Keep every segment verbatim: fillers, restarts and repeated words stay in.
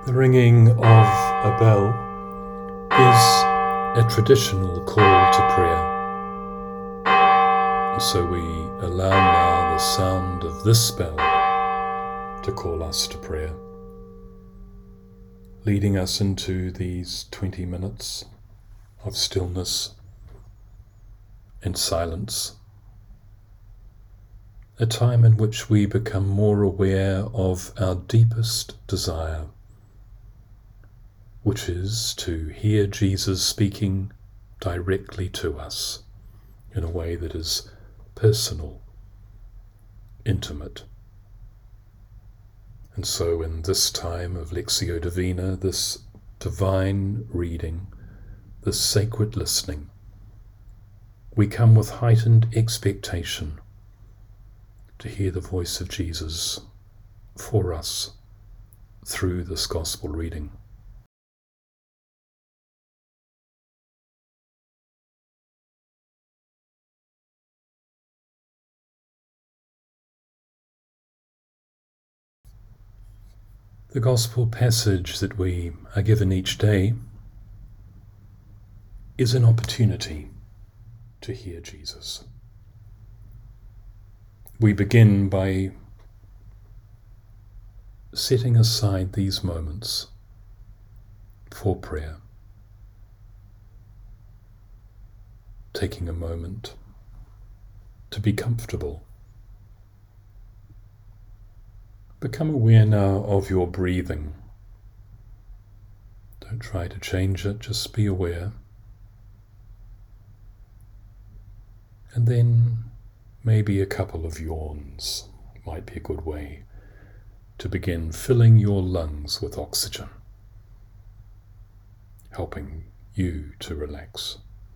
The ringing of a bell is a traditional call to prayer. So we allow now the sound of this bell to call us to prayer, leading us into these twenty minutes of stillness and silence, a time in which we become more aware of our deepest desire, which is to hear Jesus speaking directly to us in a way that is personal, intimate. And so in this time of Lectio Divina, this divine reading, this sacred listening, we come with heightened expectation to hear the voice of Jesus for us through this gospel reading. The gospel passage that we are given each day is an opportunity to hear Jesus. We begin by setting aside these moments for prayer, taking a moment to be comfortable. Become aware now of your breathing. Don't try to change it, just be aware. And then maybe a couple of yawns might be a good way to begin filling your lungs with oxygen, helping you to relax.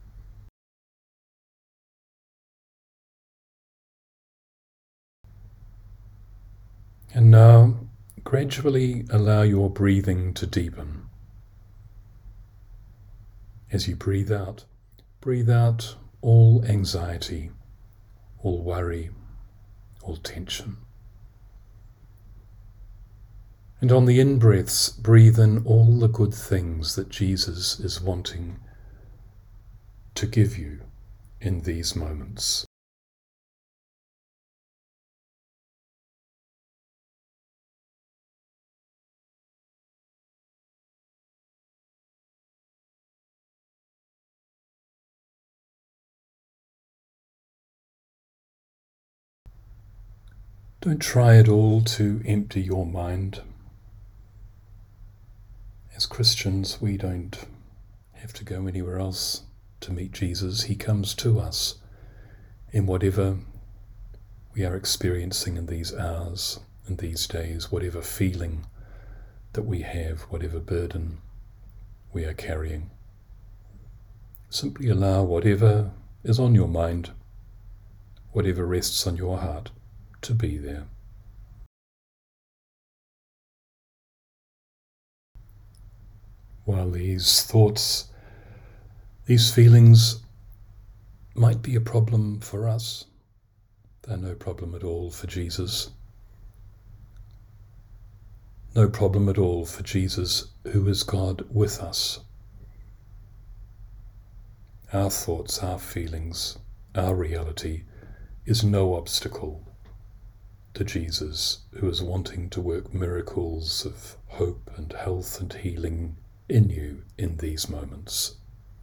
And now, gradually allow your breathing to deepen. As you breathe out, breathe out all anxiety, all worry, all tension. And on the in-breaths, breathe in all the good things that Jesus is wanting to give you in these moments. Don't try at all to empty your mind. As Christians, we don't have to go anywhere else to meet Jesus. He comes to us in whatever we are experiencing in these hours, in these days, whatever feeling that we have, whatever burden we are carrying. Simply allow whatever is on your mind, whatever rests on your heart, to be there. While these thoughts, these feelings might be a problem for us, they're no problem at all for Jesus. No problem at all for Jesus, who is God with us. Our thoughts, our feelings, our reality is no obstacle to Jesus, who is wanting to work miracles of hope and health and healing in you in these moments.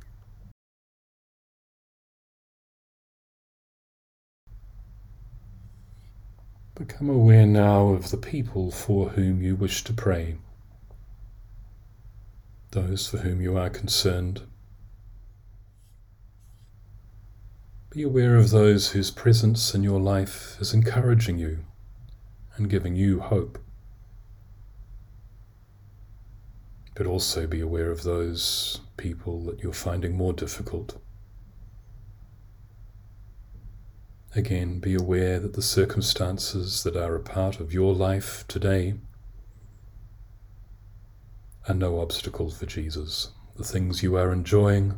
Become aware now of the people for whom you wish to pray, those for whom you are concerned. Be aware of those whose presence in your life is encouraging you and giving you hope. But also be aware of those people that you're finding more difficult. Again, be aware that the circumstances that are a part of your life today are no obstacle for Jesus. The things you are enjoying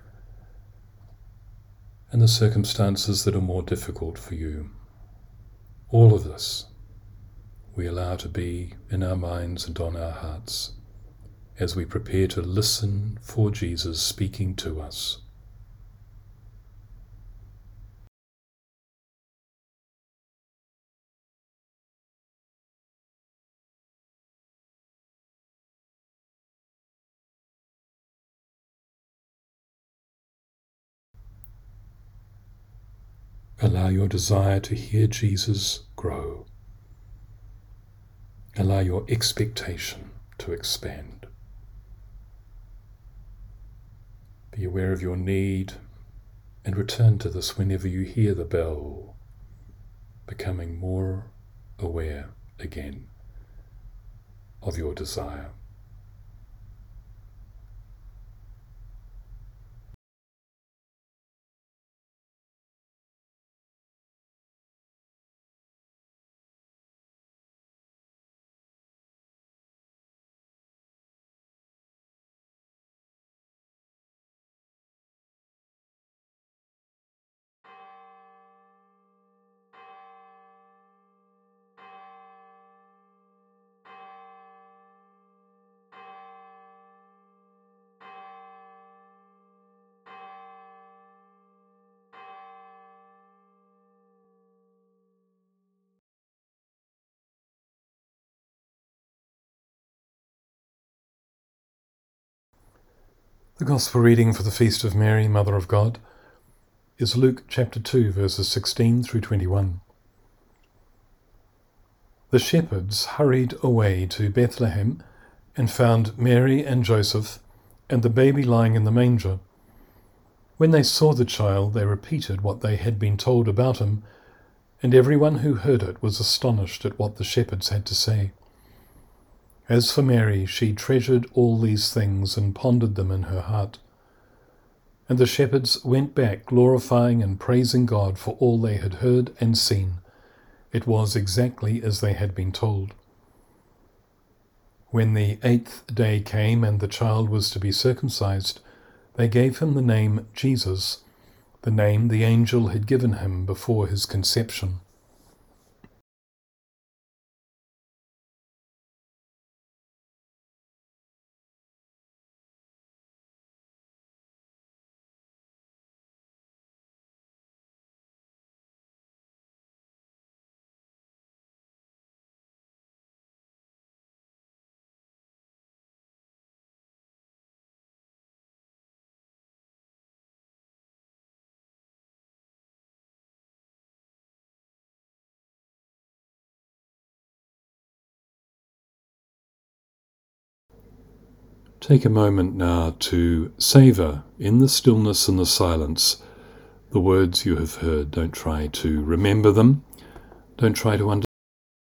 and the circumstances that are more difficult for you. All of this we allow to be in our minds and on our hearts as we prepare to listen for Jesus speaking to us. Allow your desire to hear Jesus grow. Allow your expectation to expand. Be aware of your need and return to this whenever you hear the bell, becoming more aware again of your desire. The Gospel reading for the Feast of Mary, Mother of God, is Luke chapter two, verses sixteen through twenty-one. The shepherds hurried away to Bethlehem and found Mary and Joseph and the baby lying in the manger. When they saw the child, they repeated what they had been told about him, and everyone who heard it was astonished at what the shepherds had to say. As for Mary, she treasured all these things and pondered them in her heart. And the shepherds went back, glorifying and praising God for all they had heard and seen. It was exactly as they had been told. When the eighth day came and the child was to be circumcised, they gave him the name Jesus, the name the angel had given him before his conception. Take a moment now to savour, in the stillness and the silence, the words you have heard. Don't try to remember them. Don't try to understand.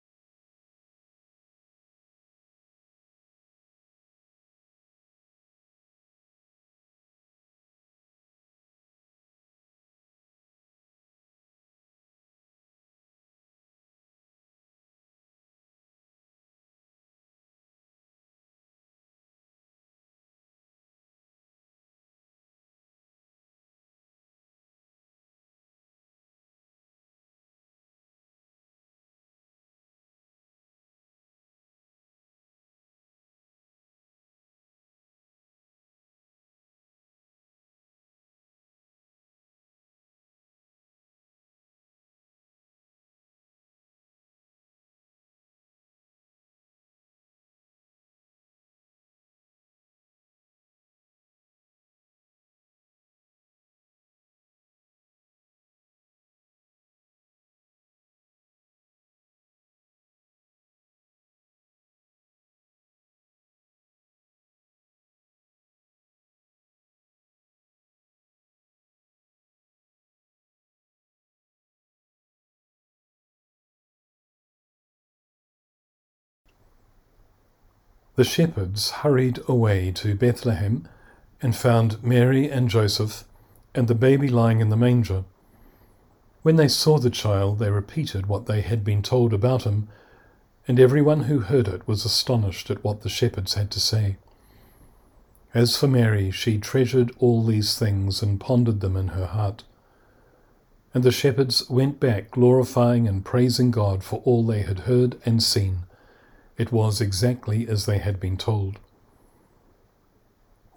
The shepherds hurried away to Bethlehem and found Mary and Joseph and the baby lying in the manger. When they saw the child, they repeated what they had been told about him, and everyone who heard it was astonished at what the shepherds had to say. As for Mary, she treasured all these things and pondered them in her heart. And the shepherds went back, glorifying and praising God for all they had heard and seen. It was exactly as they had been told.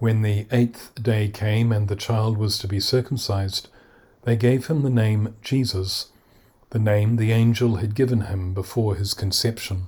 When the eighth day came and the child was to be circumcised, they gave him the name Jesus, the name the angel had given him before his conception.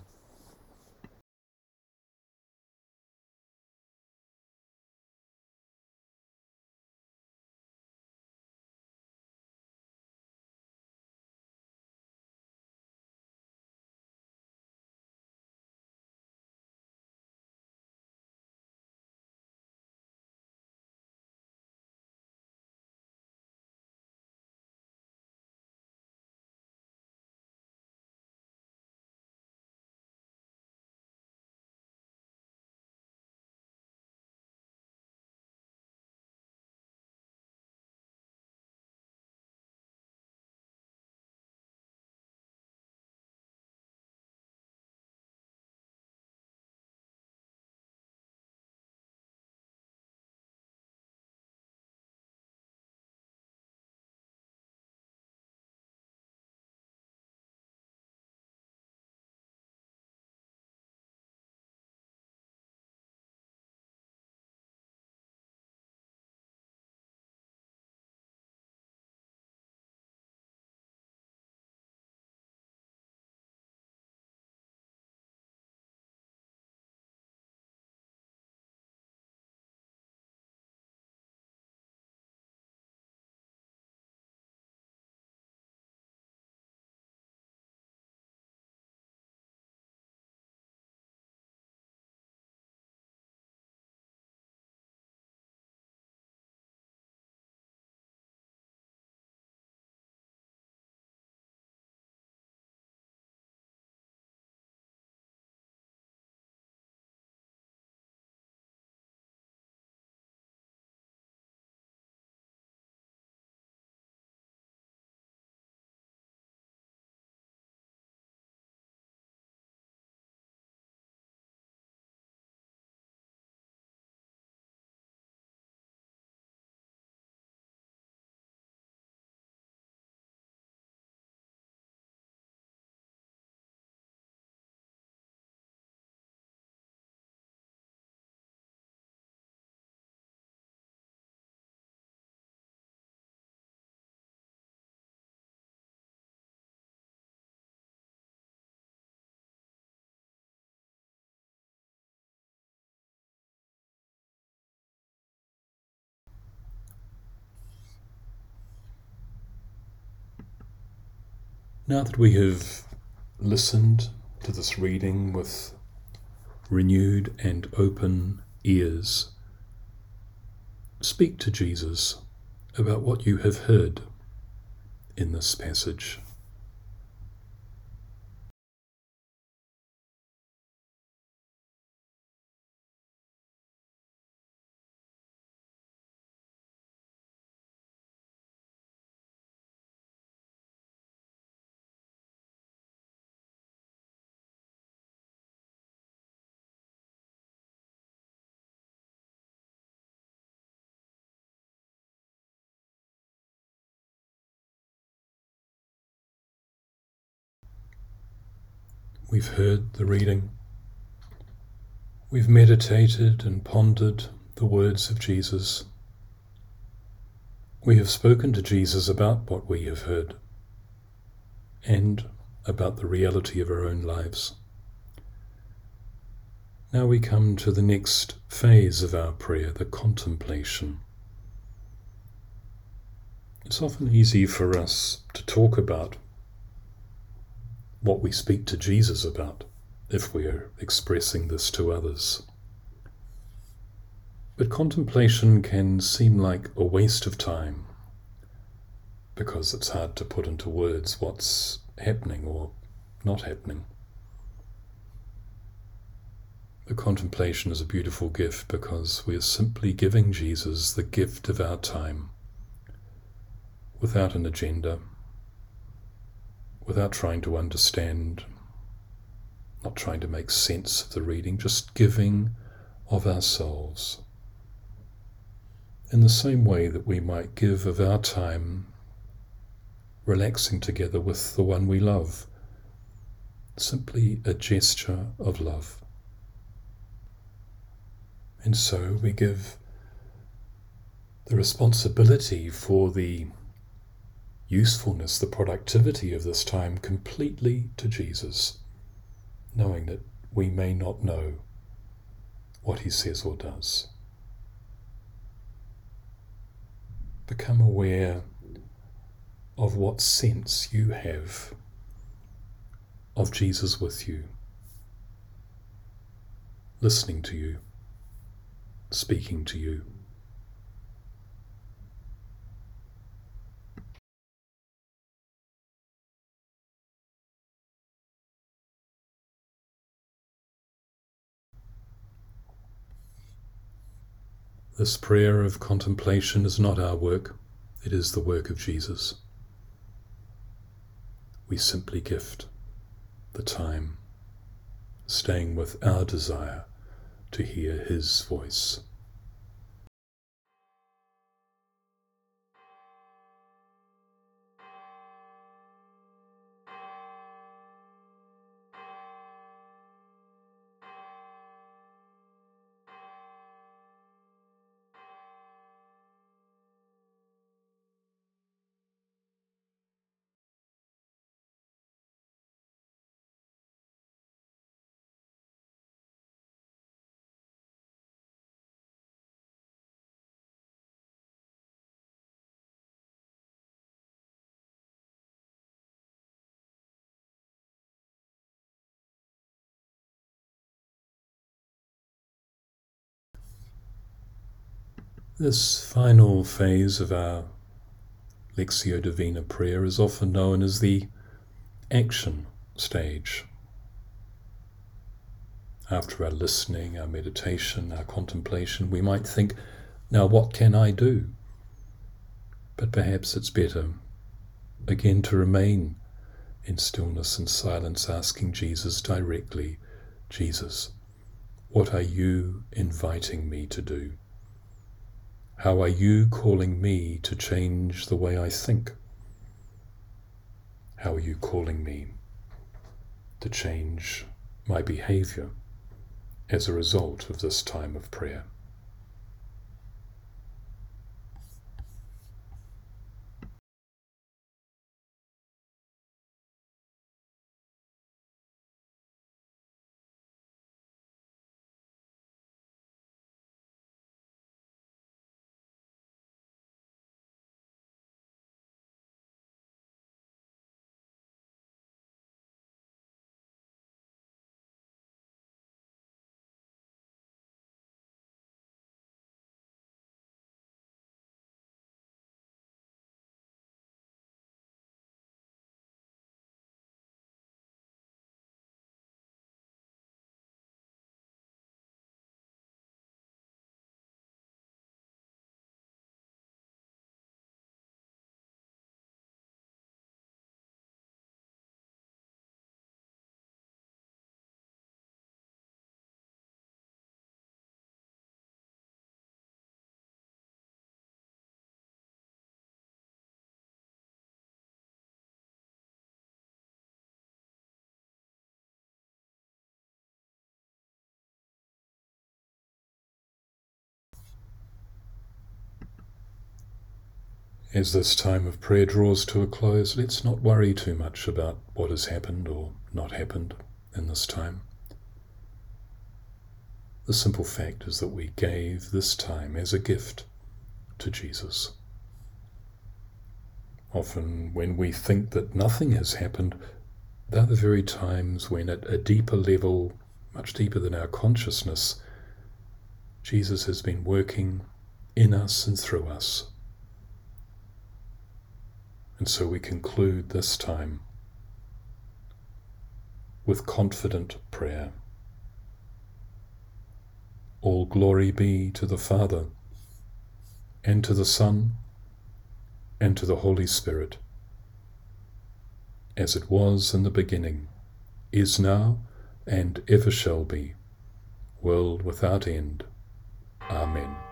Now that we have listened to this reading with renewed and open ears, speak to Jesus about what you have heard in this passage. We've heard the reading. We've meditated and pondered the words of Jesus. We have spoken to Jesus about what we have heard and about the reality of our own lives. Now we come to the next phase of our prayer, the contemplation. It's often easy for us to talk about what we speak to Jesus about if we are expressing this to others. But contemplation can seem like a waste of time because it's hard to put into words what's happening or not happening. The contemplation is a beautiful gift because we are simply giving Jesus the gift of our time without an agenda, without trying to understand, not trying to make sense of the reading, just giving of ourselves. In the same way that we might give of our time relaxing together with the one we love, simply a gesture of love. And so we give the responsibility for the usefulness, the productivity of this time completely to Jesus, knowing that we may not know what he says or does. Become aware of what sense you have of Jesus with you, listening to you, speaking to you. This prayer of contemplation is not our work, it is the work of Jesus. We simply gift the time, staying with our desire to hear his voice. This final phase of our Lectio Divina prayer is often known as the action stage. After our listening, our meditation, our contemplation, we might think, now what can I do? But perhaps it's better, again, to remain in stillness and silence, asking Jesus directly, Jesus, what are you inviting me to do? How are you calling me to change the way I think? How are you calling me to change my behavior as a result of this time of prayer? As this time of prayer draws to a close, let's not worry too much about what has happened or not happened in this time. The simple fact is that we gave this time as a gift to Jesus. Often when we think that nothing has happened, they're the very times when at a deeper level, much deeper than our consciousness, Jesus has been working in us and through us. And so we conclude this time with confident prayer. All glory be to the Father, and to the Son, and to the Holy Spirit, as it was in the beginning, is now, and ever shall be, world without end. Amen.